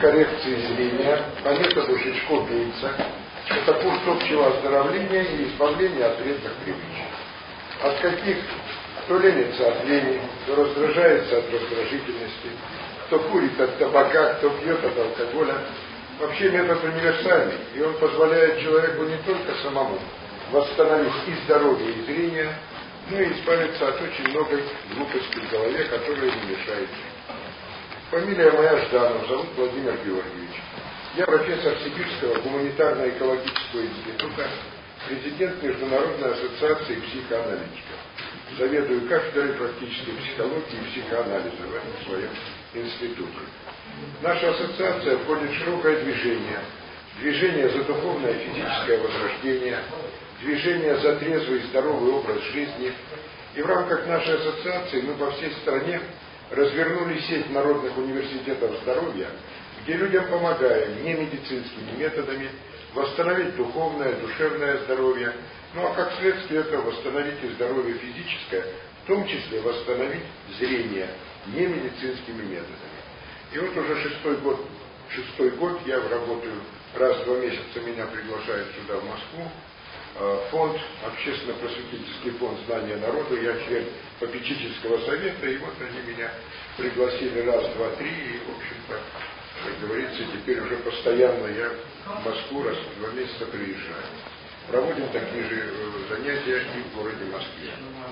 коррекции зрения по методу Хичкок-Гейтса. Это курс общего оздоровления и избавления от вредных привычек. От каких? Кто ленится от лени, кто раздражается от раздражительности, кто курит от табака, кто пьет от алкоголя. Вообще метод универсальный, и он позволяет человеку не только самому восстановить и здоровье, и зрение, но и избавиться от очень многих глупостей в голове, которые ему мешают жить. Фамилия моя Жданов, зовут Владимир Георгиевич. Я профессор Сибирского гуманитарно-экологического института, президент Международной ассоциации психоаналитиков. Заведую кафедрой практической психологии и психоанализа в этом своем институте. Наша ассоциация входит в широкое движение. Движение за духовное и физическое возрождение, движение за трезвый и здоровый образ жизни. И в рамках нашей ассоциации мы по всей стране развернули сеть народных университетов здоровья, где людям помогаем немедицинскими методами восстановить духовное, душевное здоровье, ну а как следствие этого восстановить и здоровье физическое, в том числе восстановить зрение немедицинскими методами. И вот уже шестой год я работаю, раз в 2 месяца меня приглашают сюда, в Москву, фонд, общественно-просветительский фонд «Знания народа», я член попечительского совета, и вот они меня пригласили раз, 2, 3, и, в общем-то, как говорится, теперь уже постоянно я в Москву раз в 2 месяца приезжаю. Проводим такие же занятия и в городе Москве.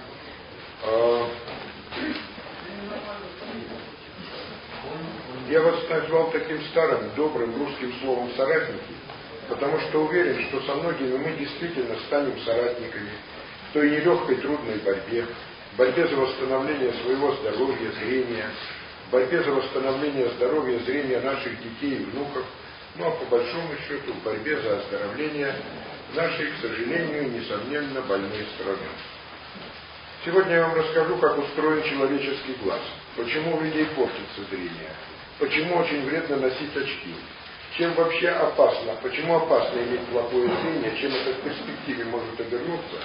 Я вас назвал таким старым, добрым русским словом «соратники», потому что уверен, что со многими мы действительно станем соратниками в той нелегкой, трудной борьбе за восстановление своего здоровья, зрения, борьбе за восстановление здоровья, зрения наших детей и внуков, ну а по большому счету в борьбе за оздоровление нашей, к сожалению, несомненно больной страны. Сегодня я вам расскажу, как устроен человеческий глаз, почему у людей портится зрение, почему очень вредно носить очки, чем вообще опасно, почему опасно иметь плохое зрение, чем это в перспективе может обернуться.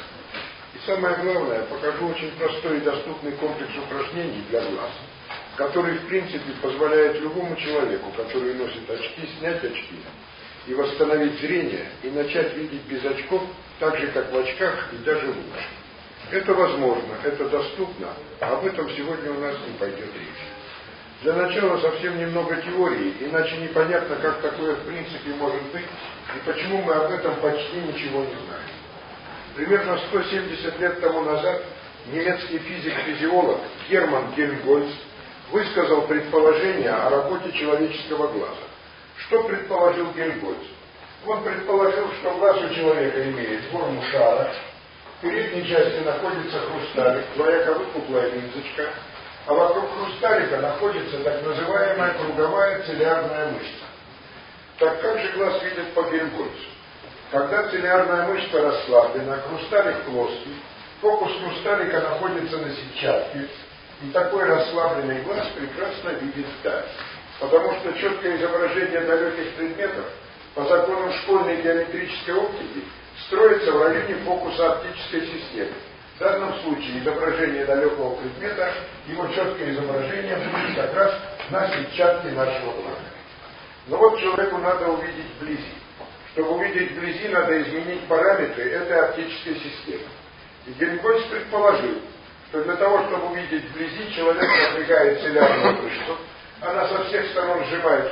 И самое главное, покажу очень простой и доступный комплекс упражнений для глаз, который в принципе позволяет любому человеку, который носит очки, снять очки и восстановить зрение, и начать видеть без очков, так же как в очках, и даже лучше. Это возможно, это доступно, об этом сегодня у нас не пойдет речь. Для начала совсем немного теории, иначе непонятно, как такое в принципе может быть, и почему мы об этом почти ничего не знаем. Примерно 170 лет тому назад немецкий физик-физиолог Герман Гельмгольц высказал предположение о работе человеческого глаза. Что предположил Гельмгольц? Он предположил, что глаз у человека имеет форму шара, в передней части находится хрусталик, двояко выпуклая линзочка, а вокруг хрусталика находится так называемая круговая цилиарная мышца. Так как же глаз видит по Гельмгольцу? Когда цилиарная мышца расслаблена, хрусталик плоский, фокус хрусталика находится на сетчатке, и такой расслабленный глаз прекрасно видит вдаль. Потому что четкое изображение далеких предметов по законам школьной геометрической оптики строится в районе фокуса оптической системы. В данном случае изображение далекого предмета, его четкое изображение будет как раз на сетчатке нашего глаза. Но вот человеку надо увидеть вблизи. Чтобы увидеть вблизи, надо изменить параметры этой оптической системы. И Гельмгольц предположил, что для того, чтобы увидеть вблизи, человек напрягает цилиарную мышцу, она со всех сторон сжимает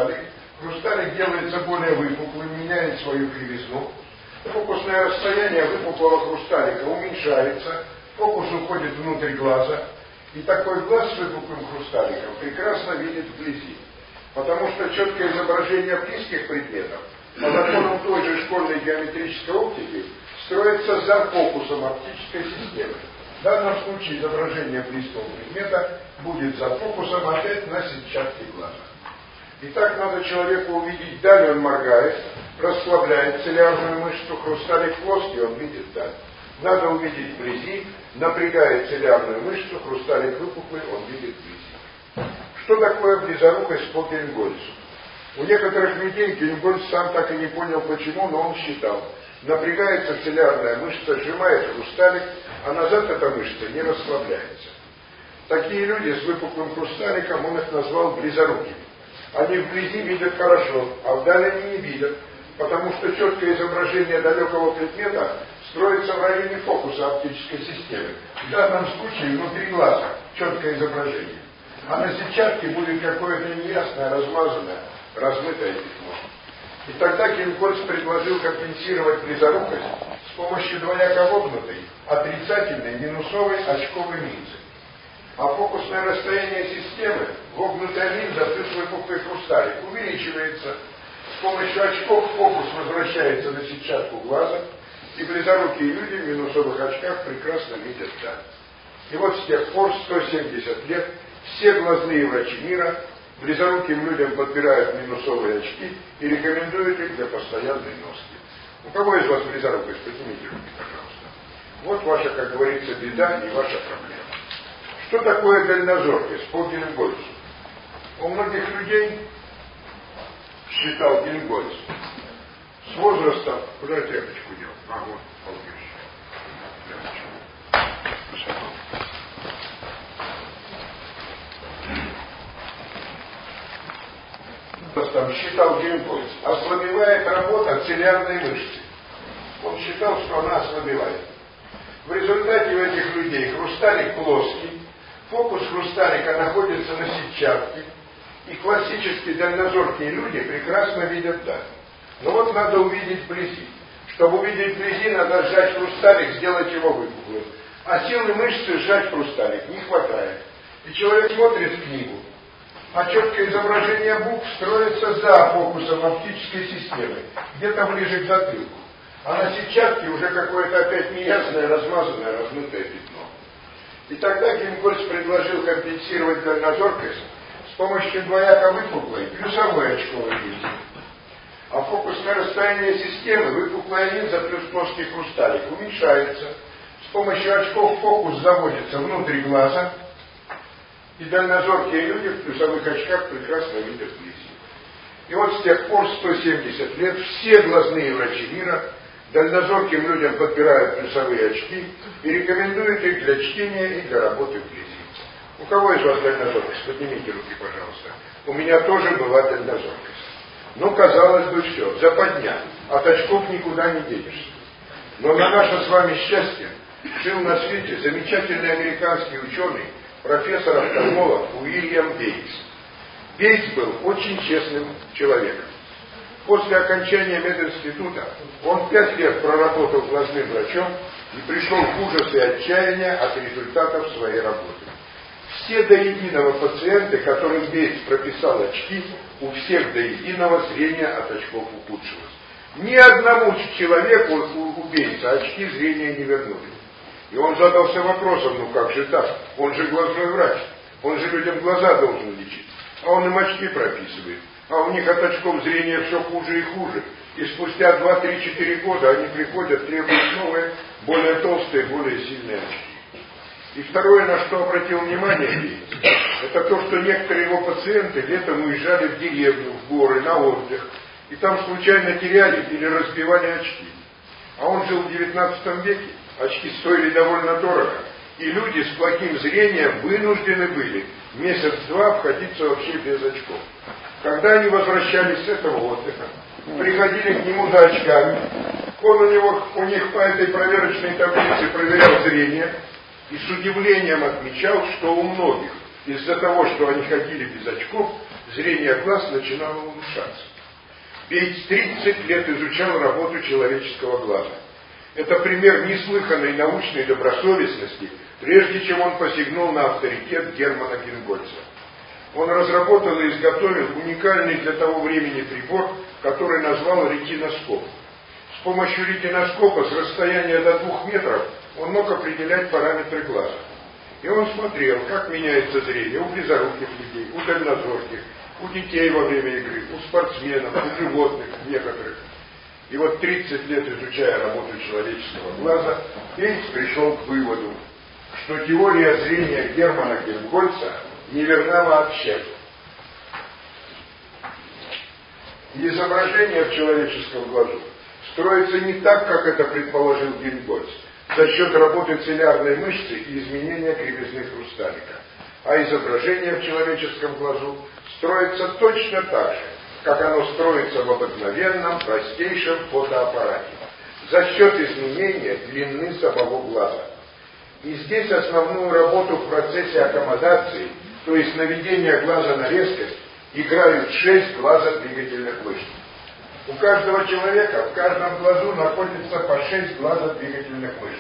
хрусталик делается более выпуклым, меняет свою кривизну, фокусное расстояние выпуклого хрусталика уменьшается, фокус уходит внутрь глаза, и такой глаз с выпуклым хрусталиком прекрасно видит вблизи. Потому что четкое изображение близких предметов по законам той же школьной геометрической оптики строится за фокусом оптической системы. В данном случае изображение близкого предмета будет за фокусом опять на сетчатке глаза. Итак, надо человеку увидеть даль, он моргает, расслабляет цилиарную мышцу, хрусталик плоский, он видит даль. Надо увидеть вблизи, напрягает цилиарную мышцу, хрусталик выпуклый, он видит вблизи. Что такое близорукость по Гельмгольцу? У некоторых людей Гельмгольц сам так и не понял почему, но он считал. Напрягается цилиарная мышца, сжимает хрусталик, а назад эта мышца не расслабляется. Такие люди с выпуклым хрусталиком, он их назвал близорукими. Они вблизи видят хорошо, а вдали они не видят, потому что четкое изображение далекого предмета строится в районе фокуса оптической системы. В данном случае внутри глаза четкое изображение. А на сетчатке будет какое-то неясное, размазанное, размытое пятно. И тогда Гельмгольц предложил компенсировать близорукость с помощью двояко вогнутой, отрицательной, минусовой очковой линзы. А фокусное расстояние системы, вогнутая линза плюс выпуклый хрусталик, увеличивается. С помощью очков фокус возвращается на сетчатку глаза, и близорукие люди в минусовых очках прекрасно видят даль. И вот с тех пор, 170 лет, все глазные врачи мира близоруким людям подбирают минусовые очки и рекомендуют их для постоянной носки. У кого из вас близорукость? Поднимите руки, пожалуйста. Вот ваша, как говорится, беда и ваша проблема. Что такое дальнозоркость по Гельмгольцу? У многих людей, считал Гельмгольц, с возрастом... Куда я тряпочку делал? А, вот, полгища. Там считал Гельмгольц, ослабевает работа цилиарной мышцы. Он считал, что она ослабевает. В результате у этих людей хрусталик плоский, фокус хрусталика находится на сетчатке, и классические дальнозоркие люди прекрасно видят даль. Но вот надо увидеть вблизи. Чтобы увидеть вблизи, надо сжать хрусталик, сделать его выпуклым. А силы мышцы сжать хрусталик не хватает. И человек смотрит книгу, а четкое изображение букв строится за фокусом оптической системы, где-то ближе к затылку. А на сетчатке уже какое-то опять неясное, размазанное, размытое пятно. И тогда Гельмгольц предложил компенсировать дальнозоркость с помощью двояко выпуклой плюсовой очковой линзы. А фокусное расстояние системы, выпуклая линза плюс плоский хрусталик, уменьшается. С помощью очков фокус заводится внутрь глаза, и дальнозоркие люди в плюсовых очках прекрасно видят вблизи. И вот с тех пор, 170 лет, все глазные врачи мира дальнозорким людям подбирают плюсовые очки и рекомендуют их для чтения и для работы вблизи. У кого из вас дальнозоркость? Поднимите руки, пожалуйста. У меня тоже была дальнозоркость. Ну, казалось бы, все, западня. От очков никуда не денешься. Но на наше с вами счастье жил на свете замечательный американский ученый, профессор-офтальмолог Уильям Бейтс. Бейтс был очень честным человеком. После окончания мединститута он 5 лет проработал глазным врачом и пришел в ужас и отчаяние от результатов своей работы. Все до единого пациенты, которым Бейтс прописал очки, у всех до единого зрение от очков ухудшилось. Ни одному человеку у Бейтса очки зрения не вернули. И он задался вопросом, ну как же так? Он же глазной врач, он же людям глаза должен лечить. А он им очки прописывает. А у них от очков зрения все хуже и хуже. И спустя 2-3-4 года они приходят, требуют новые, более толстые, более сильные очки. И второе, на что обратил внимание Бейтс, это то, что некоторые его пациенты летом уезжали в деревню, в горы, на отдых. И там случайно теряли или разбивали очки. А он жил в 19 веке. Очки стоили довольно дорого, и люди с плохим зрением вынуждены были месяц-два обходиться вообще без очков. Когда они возвращались с этого отдыха, приходили к нему за очками, он у них по этой проверочной таблице проверял зрение и с удивлением отмечал, что у многих из-за того, что они ходили без очков, зрение глаз начинало улучшаться. Бейтс 30 лет изучал работу человеческого глаза. Это пример неслыханной научной добросовестности, прежде чем он посягнул на авторитет Германа Гельмгольца. Он разработал и изготовил уникальный для того времени прибор, который назвал ретиноскоп. С помощью ретиноскопа с расстояния до 2 метров он мог определять параметры глаза. И он смотрел, как меняется зрение у близоруких людей, у дальнозорких, у детей во время игры, у спортсменов, у животных некоторых. И вот 30 лет изучая работу человеческого глаза, Бейтс пришел к выводу, что теория зрения Германа Гельмгольца неверна вообще. Изображение в человеческом глазу строится не так, как это предположил Гельмгольц, за счет работы цилиарной мышцы и изменения кривизны хрусталика. А изображение в человеческом глазу строится точно так же, как оно строится в обыкновенном, простейшем фотоаппарате, за счет изменения длины самого глаза. И здесь основную работу в процессе аккомодации, то есть наведения глаза на резкость, играют 6 глазодвигательных мышц. У каждого человека в каждом глазу находится по 6 глазодвигательных мышц.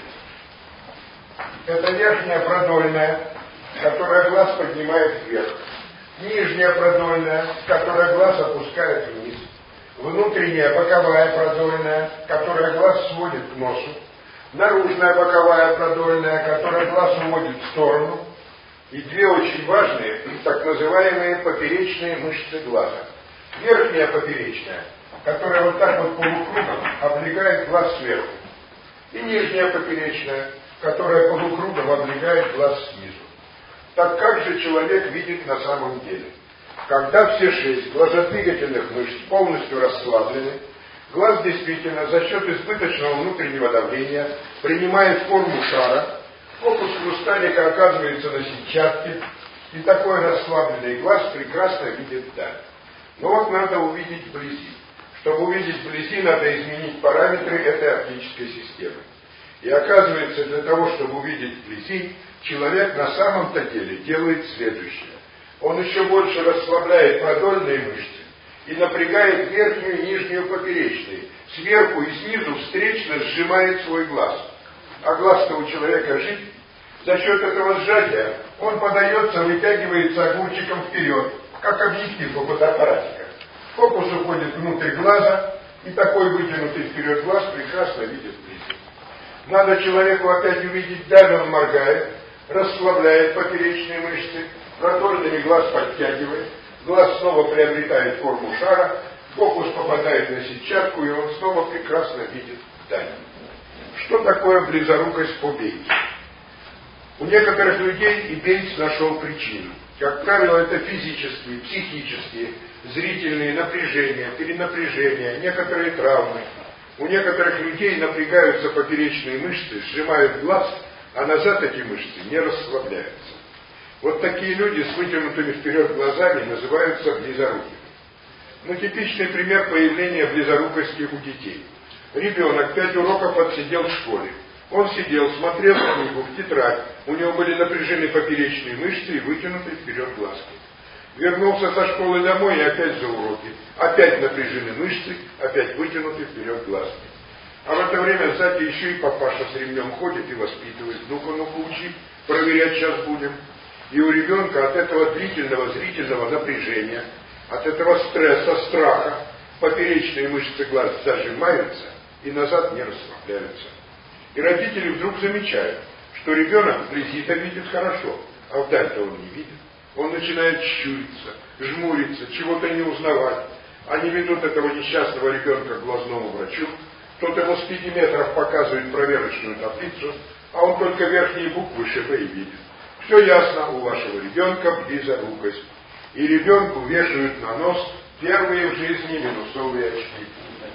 Это верхняя продольная, которая глаз поднимает вверх. Нижняя продольная, которая глаз опускает вниз. Внутренняя боковая продольная, которая глаз сводит к носу. Наружная боковая продольная, которая глаз уводит в сторону. И 2 очень важные, так называемые поперечные мышцы глаза. Верхняя поперечная, которая вот так вот полукругом облегает глаз сверху. И нижняя поперечная, которая полукругом облегает глаз снизу. Так как же человек видит на самом деле? Когда все 6 глазодвигательных мышц полностью расслаблены, глаз действительно за счет избыточного внутреннего давления принимает форму шара, фокус хрусталика оказывается на сетчатке, и такой расслабленный глаз прекрасно видит даль. Но вот надо увидеть вблизи. Чтобы увидеть вблизи, надо изменить параметры этой оптической системы. И оказывается, для того, чтобы увидеть вблизи, человек на самом-то деле делает следующее. Он еще больше расслабляет продольные мышцы и напрягает верхнюю и нижнюю поперечные. Сверху и снизу встречно сжимает свой глаз. А глаз-то у человека жидкий. За счет этого сжатия он подается, вытягивается огурчиком вперед, как объектив у фотоаппаратика. Фокус уходит внутрь глаза, и такой вытянутый вперед глаз прекрасно видит вблизи. Надо человеку опять увидеть даль, он моргает, расслабляет поперечные мышцы, продольными глаз подтягивает, глаз снова приобретает форму шара, фокус попадает на сетчатку, и он снова прекрасно видит даль. Что такое близорукость по Бейтсу? У некоторых людей и Бейтс нашел причину. Как правило, это физические, психические, зрительные напряжения, перенапряжения, некоторые травмы. У некоторых людей напрягаются поперечные мышцы, сжимают глаз, а назад эти мышцы не расслабляются. Вот такие люди с вытянутыми вперед глазами называются близорукими. Но типичный пример появления близорукости у детей. Ребенок 5 уроков отсидел в школе. Он сидел, смотрел книгу, в тетрадь, у него были напряжены поперечные мышцы и вытянуты вперед глазки. Вернулся со школы домой и опять за уроки. Опять напряжены мышцы, опять вытянуты вперед глазки. А в это время сзади еще и папаша с ремнем ходит и воспитывает. Ну-ка учи, проверять сейчас будем. И у ребенка от этого длительного зрительного напряжения, от этого стресса, страха, поперечные мышцы глаз зажимаются и назад не расслабляются. И родители вдруг замечают, что ребенок вблизи-то видит хорошо, а вдаль-то он не видит. Он начинает щуриться, жмуриться, чего-то не узнавать. Они ведут этого несчастного ребенка к глазному врачу. Тот ему с 5 метров показывает проверочную таблицу, а он только верхние буквы ШБ и видит. Все ясно, у вашего ребенка близорукость. И ребенку вешают на нос первые в жизни минусовые очки.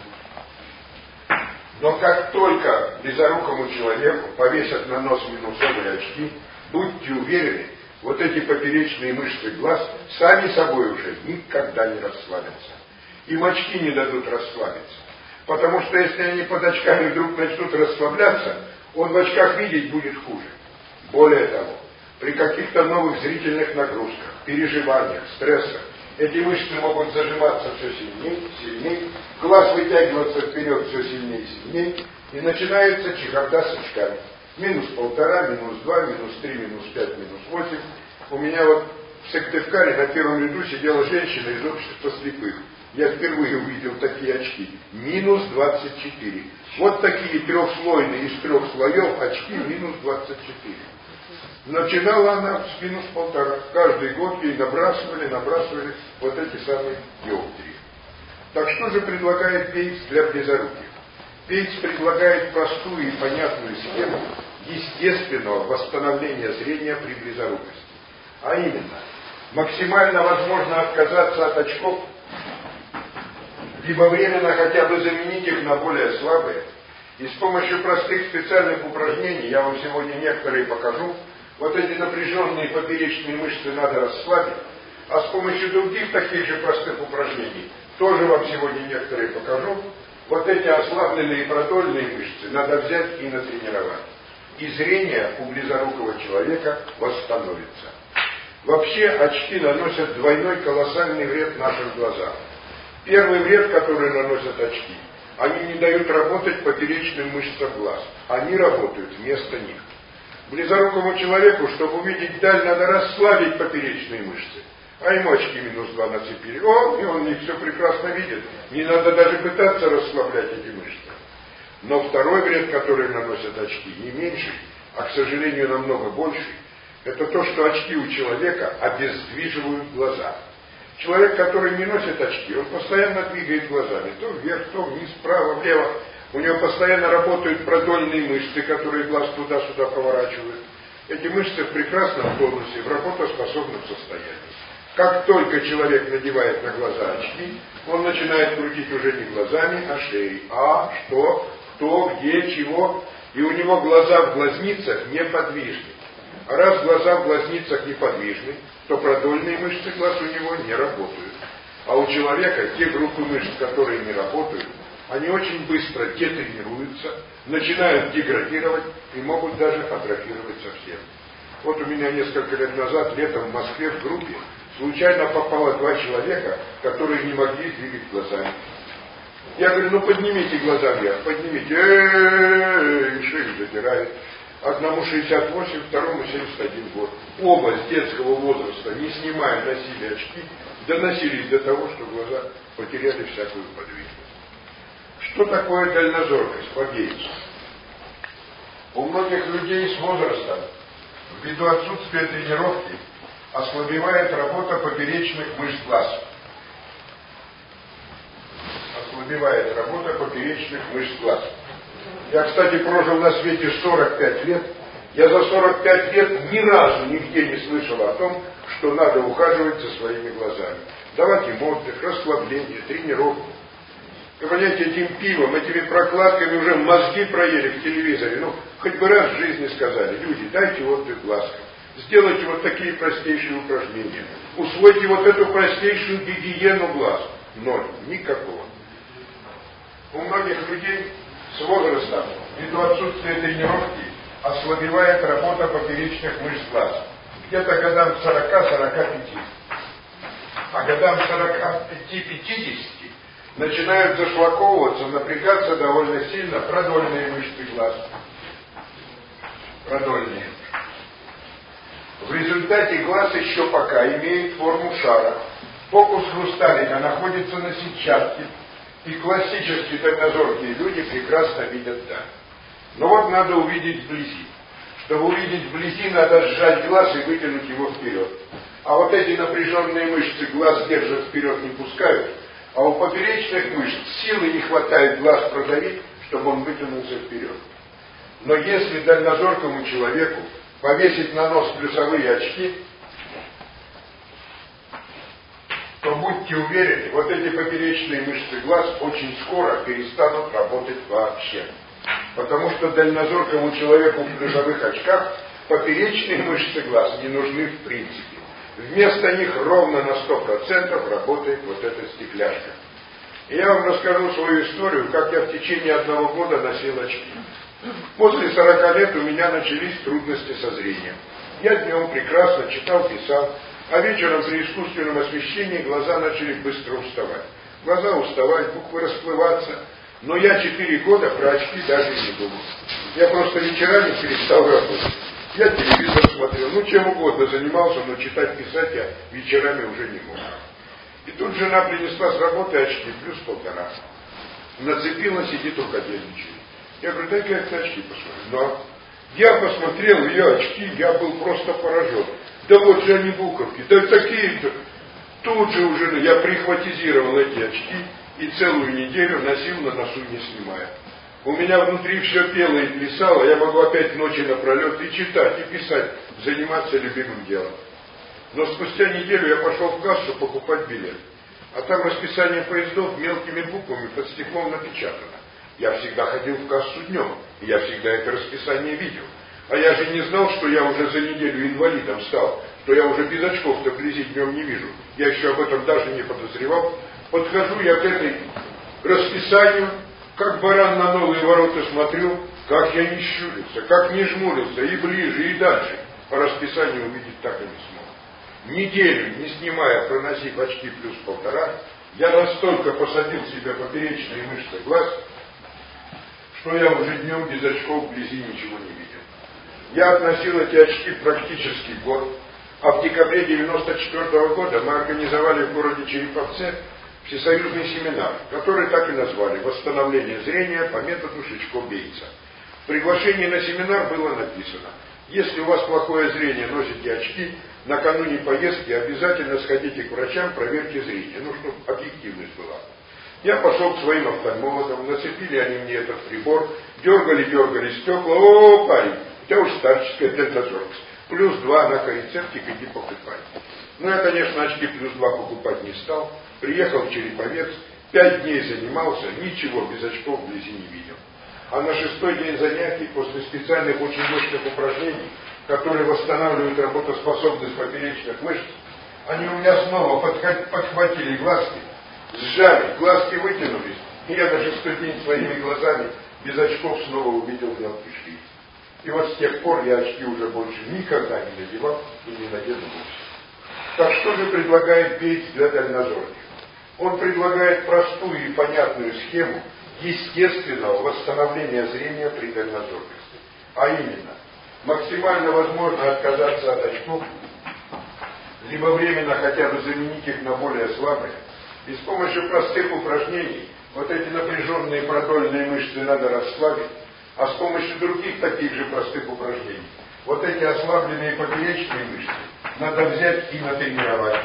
Но как только близорукому человеку повесят на нос минусовые очки, будьте уверены, вот эти поперечные мышцы глаз сами собой уже никогда не расслабятся. Им очки не дадут расслабиться. Потому что если они под очками вдруг начнут расслабляться, он в очках видеть будет хуже. Более того, при каких-то новых зрительных нагрузках, переживаниях, стрессах, эти мышцы могут зажиматься все сильнее, сильнее, глаз вытягиваться вперед все сильнее и сильнее, и начинается чехарда с очками. -1,5, -2, -3, -5, -8. У меня вот в Сыктывкаре на первом ряду сидела женщина из общества слепых. Я впервые увидел такие очки. -24. Вот такие трехслойные из 3 слоев очки -24. Начинала она с -1,5. Каждый год ей набрасывали вот эти самые диоптрии. Так что же предлагает Бейтс для близоруких? Бейтс предлагает простую и понятную схему естественного восстановления зрения при близорукости. А именно, максимально возможно отказаться от очков, либо временно хотя бы заменить их на более слабые. И с помощью простых специальных упражнений, я вам сегодня некоторые покажу, вот эти напряженные поперечные мышцы надо расслабить, А с помощью других таких же простых упражнений, тоже вам сегодня некоторые покажу, вот эти ослабленные продольные мышцы надо взять и натренировать. И зрение у близорукого человека восстановится. Вообще очки наносят двойной колоссальный вред нашим глазам. Первый вред, который наносят очки, они не дают работать поперечным мышцам глаз. Они работают вместо них. Близорукому человеку, чтобы увидеть даль, надо расслабить поперечные мышцы. А ему очки -2 нацепили. И он не все прекрасно видит. Не надо даже пытаться расслаблять эти мышцы. Но второй вред, который наносят очки, не меньший, а, к сожалению, намного больший, это то, что очки у человека обездвиживают глаза. Человек, который не носит очки, он постоянно двигает глазами, то вверх, то вниз, вправо, влево. У него постоянно работают продольные мышцы, которые глаз туда-сюда поворачивают. Эти мышцы в прекрасном тонусе, в работоспособном состоянии. Как только человек надевает на глаза очки, он начинает крутить уже не глазами, а шеей. Что, кто, где, чего. И у него глаза в глазницах неподвижны. А раз глаза в глазницах неподвижны, то продольные мышцы глаз у него не работают. А у человека те группы мышц, которые не работают, они очень быстро детренируются, начинают деградировать и могут даже атрофировать совсем. Вот у меня несколько лет назад, летом в Москве в группе, случайно попало 2 человека, которые не могли двигать глазами. Я говорю, поднимите глаза вверх, поднимите. И шею задирает. Одному 68, второму 71 год. Оба с детского возраста, не снимая, носили очки, доносились до того, что глаза потеряли всякую подвижность. Что такое дальнозоркость по Гейтсу? У многих людей с возрастом, ввиду отсутствия тренировки, ослабевает работа поперечных мышц глаз. Ослабевает работа поперечных мышц глаз. Я, кстати, прожил на свете 45 лет. Я за 45 лет ни разу нигде не слышал о том, что надо ухаживать за своими глазами. Давать им отдых, расслабление, тренировку. Вы понимаете, этим пивом, этими прокладками уже мозги проели в телевизоре. Хоть бы раз в жизни сказали, люди, дайте отдых глазкам. Сделайте вот такие простейшие упражнения. Усвойте вот эту простейшую гигиену глаз. Ноль. Никакого. У многих людей с возрастом, ввиду отсутствия тренировки, ослабевает работа поперечных мышц глаз. Где-то годам 40-45. А годам 45-50 начинают зашлаковываться, напрягаться довольно сильно продольные мышцы глаз. Продольные. В результате глаз еще пока имеет форму шара. Фокус хрусталика находится на сетчатке. И классически дальнозоркие люди прекрасно видят так. Но вот надо увидеть вблизи. Чтобы увидеть вблизи, надо сжать глаз и вытянуть его вперед. А вот эти напряженные мышцы глаз держат вперед, не пускают. А у поперечных мышц силы не хватает глаз продавить, чтобы он вытянулся вперед. Но если дальнозоркому человеку повесить на нос плюсовые очки, то будьте уверены, вот эти поперечные мышцы глаз очень скоро перестанут работать вообще. Потому что дальнозоркому человеку в плюсовых очках поперечные мышцы глаз не нужны в принципе. Вместо них ровно на 100% работает вот эта стекляшка. И я вам расскажу свою историю, как я в течение 1 года носил очки. После 40 лет у меня начались трудности со зрением. Я днем прекрасно читал, писал, а вечером при искусственном освещении глаза начали быстро уставать. Глаза уставать, буквы расплываться. Но я 4 года про очки даже не думал. Я просто вечерами перестал работать. Я телевизор смотрел, чем угодно занимался, но читать, писать я вечерами уже не мог. И тут жена принесла с работы очки, плюс 1,5. Нацепила, сидит рукодельничает. Я говорю, дай-ка я на очки посмотрю. Но я посмотрел ее очки, я был просто поражен. Да вот же они буковки, да такие-то. Тут же уже я прихватизировал эти очки и целую неделю носил на носу, не снимая. У меня внутри все пело и плясало, я могу опять ночи напролет и читать, и писать, заниматься любимым делом. Но спустя неделю я пошел в кассу покупать билет. А там расписание поездов мелкими буквами под стеклом напечатано. Я всегда ходил в кассу днем, и я всегда это расписание видел. А я же не знал, что я уже за неделю инвалидом стал, что я уже без очков-то вблизи днем не вижу. Я еще об этом даже не подозревал. Подхожу я к этой расписанию, как баран на новые ворота смотрю, как я не щурился, как не жмурился, и ближе, и дальше. По расписанию увидеть так и не смог. Неделю, не снимая, проносив очки плюс 1,5, я настолько посадил себе поперечные мышцы глаз, что я уже днем без очков вблизи ничего не видел. Я относил эти очки практически год, а в декабре 1994 года мы организовали в городе Череповце всесоюзный семинар, который так и назвали «Восстановление зрения по методу Шичко-Бейтса». В приглашении на семинар было написано: если у вас плохое зрение, носите очки, накануне поездки обязательно сходите к врачам, проверьте зрение, чтобы объективность была. Я пошел к своим офтальмологам, нацепили они мне этот прибор, дергали стекла. О, парень, у тебя уж старческая дельтазоркость. Плюс 2 на коррецептик, иди покупай. Я, конечно, очки плюс 2 покупать не стал. Приехал в Череповец, 5 дней занимался, ничего без очков вблизи не видел. А на 6-й день занятий, после специальных очень мощных упражнений, которые восстанавливают работоспособность поперечных мышц, они у меня снова подхватили глазки, сжали, глазки вытянулись, и я на 6-й день своими глазами без очков снова увидел мелкий шрифт. И вот с тех пор я очки уже больше никогда не надевал и не надену вовсе. Так что же предлагает Бейтс для дальнозорких? Он предлагает простую и понятную схему естественного восстановления зрения при дальнозоркости. А именно, максимально возможно отказаться от очков, либо временно хотя бы заменить их на более слабые, и с помощью простых упражнений вот эти напряженные продольные мышцы надо расслабить, а с помощью других таких же простых упражнений вот эти ослабленные поперечные мышцы надо взять и натренировать.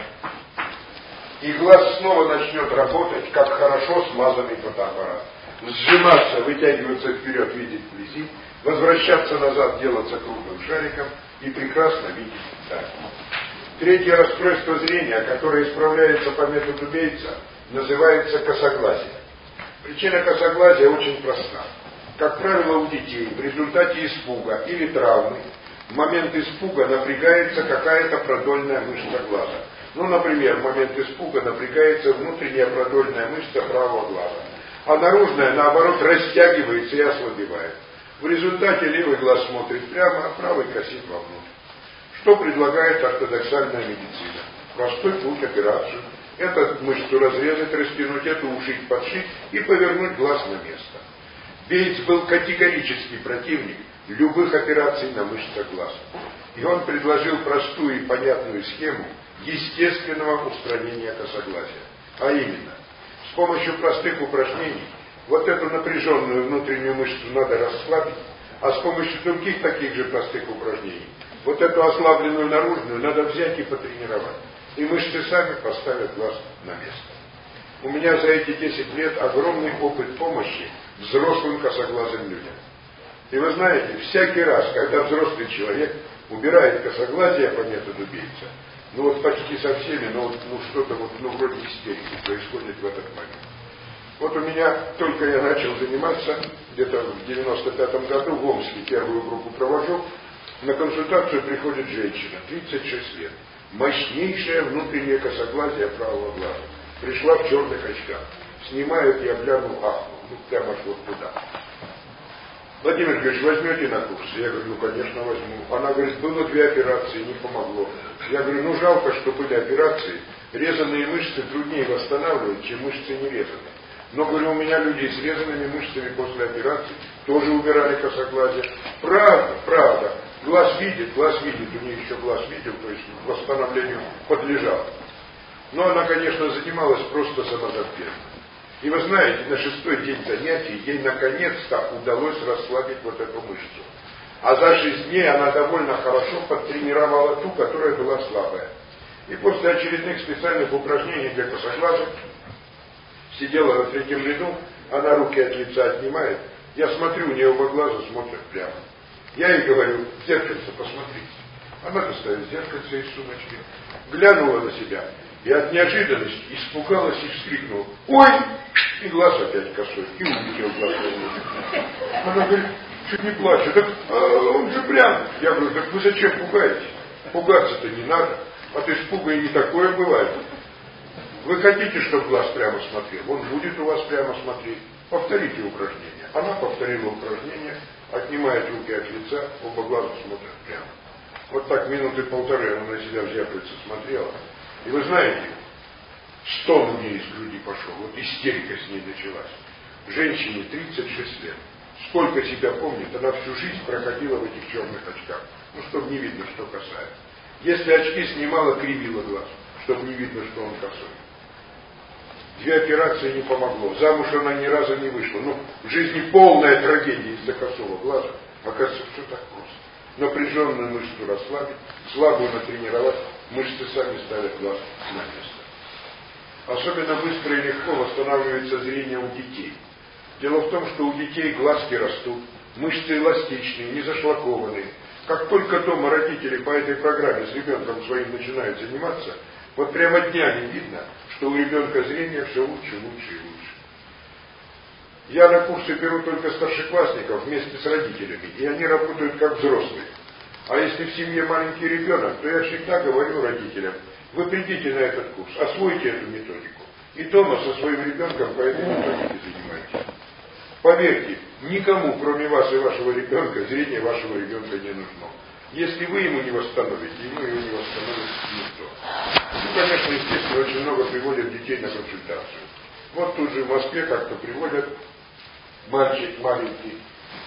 И глаз снова начнет работать, как хорошо смазанный фотоаппарат. Сжиматься, вытягиваться вперед, видеть вблизи, возвращаться назад, делаться круглым шариком и прекрасно видеть вдаль. Третье расстройство зрения, которое исправляется по методу Бейтса, называется косоглазие. Причина косоглазия очень проста. Как правило, у детей в результате испуга или травмы в момент испуга напрягается какая-то продольная мышца глаза. Например, в момент испуга напрягается внутренняя продольная мышца правого глаза, а наружная, наоборот, растягивается и ослабевает. В результате левый глаз смотрит прямо, а правый косит вовнутрь. Что предлагает ортодоксальная медицина? Простой путь — операцию. Эту мышцу разрезать, растянуть, эту ушить, подшить и повернуть глаз на место. Бейтс был категорический противник любых операций на мышцах глаз. И он предложил простую и понятную схему естественного устранения косоглазия. А именно, с помощью простых упражнений вот эту напряженную внутреннюю мышцу надо расслабить, а с помощью других таких же простых упражнений вот эту ослабленную наружную надо взять и потренировать. И мышцы сами поставят глаз на место. У меня за эти 10 лет огромный опыт помощи взрослым косоглазым людям. И вы знаете, всякий раз, когда взрослый человек убирает косоглазие по методу Бейтса, почти со всеми, что-то вроде истерики происходит в этот момент. У меня, только я начал заниматься, где-то в 95 году в Омске первую группу провожу, на консультацию приходит женщина, 36 лет, мощнейшее внутреннее косоглазие правого глаза. Пришла в черных очках. Снимают, я глянул, ахнул, прямо аж вот туда. Владимир Григорьевич, возьмете на курс? Я говорю, конечно, возьму. Она говорит, было 2 операции, не помогло. Я говорю, жалко, что были операции. Резанные мышцы труднее восстанавливать, чем мышцы нерезанные. Но, говорю, у меня люди с резанными мышцами после операции тоже убирали косоглазие. Правда. Глаз видит, у нее еще глаз видел, то есть восстановлению подлежал. Но она, конечно, занималась просто самозабвенно. И вы знаете, на 6-й день занятий ей наконец-то удалось расслабить вот эту мышцу. А за 6 дней она довольно хорошо подтренировала ту, которая была слабая. И после очередных специальных упражнений для косоглазых сидела на 3-м ряду, она руки от лица отнимает, я смотрю, у нее оба глаза смотрят прямо. Я ей говорю, в зеркальце посмотрите. Она достает зеркальце из сумочки, глянула на себя и от неожиданности испугалась и вскрикнула: «Ой!» И глаз опять косой, и увидел глаз. Она говорит, чуть не плачу. Так он же прям. Я говорю, так вы зачем пугаетесь? Пугаться-то не надо. От испуга и не такое бывает. Вы хотите, чтобы глаз прямо смотрел? Он будет у вас прямо смотреть. Повторите упражнение. Она повторила упражнение, отнимает руки от лица, оба глаза смотрят прямо. Вот так минуты полторы она на себя в зеркальце смотрела. И вы знаете, стон у нее из груди пошел. Вот истерика с ней началась. Женщине 36 лет. Сколько себя помнит, она всю жизнь проходила в этих черных очках. Ну, чтобы не видно, что касается. Если очки снимала, кривила глаз, чтобы не видно, что он косой. 2 операции не помогло. Замуж она ни разу не вышла. Ну, в жизни полная трагедия из-за косого глаза. Оказывается, все так просто. Напряженную мышцу расслабить, слабую натренировать, мышцы сами ставят глаз на место. Особенно быстро и легко восстанавливается зрение у детей. Дело в том, что у детей глазки растут, мышцы эластичные, не зашлакованные. Как только дома родители по этой программе с ребенком своим начинают заниматься, вот прямо днями видно, что у ребенка зрение все лучше, лучше и лучше. Я на курсы беру только старшеклассников вместе с родителями, и они работают как взрослые. А если в семье маленький ребенок, то я всегда говорю родителям, вы придите на этот курс, освойте эту методику, и дома со своим ребенком по этой методике занимайтесь. Поверьте, никому, кроме вас и вашего ребенка, зрение вашего ребенка не нужно. Если вы ему не восстановите, ему его не восстановит никто. Ну, конечно, естественно, очень много приводят детей на консультацию. Вот тут же в Москве как-то приводят мальчик маленький.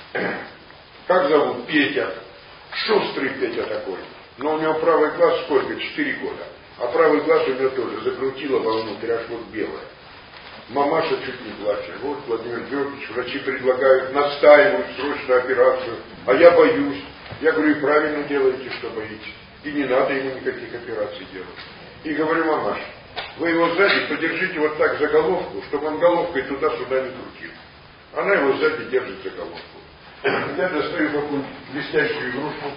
Как зовут? Петя. Шустрый Петя такой. Но у него правый глаз сколько? 4 года. А правый глаз у него тоже закрутило вовнутрь, аж вот белое. Мамаша чуть не плачет. Вот, Владимир Георгиевич, врачи предлагают, настаивают срочную операцию. А я боюсь. Я говорю, и правильно делаете, что боитесь. И не надо ему никаких операций делать. И говорю, мамаша, вы его сзади подержите вот так за головку, чтобы он головкой туда-сюда не крутил. Она его сзади держит за головку. Я достаю какую-нибудь блестящую игрушку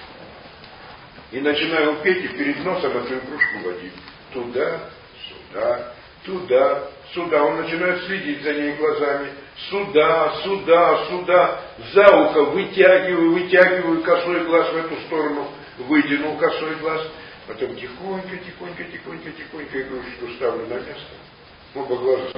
и начинаю петь, и перед носом эту игрушку водить. Туда, сюда, туда, сюда. Он начинает следить за ней глазами. Сюда, сюда, сюда. За ухо вытягиваю косой глаз в эту сторону. Вытянул косой глаз. Потом тихонько игрушечку ставлю на место. Оба глаза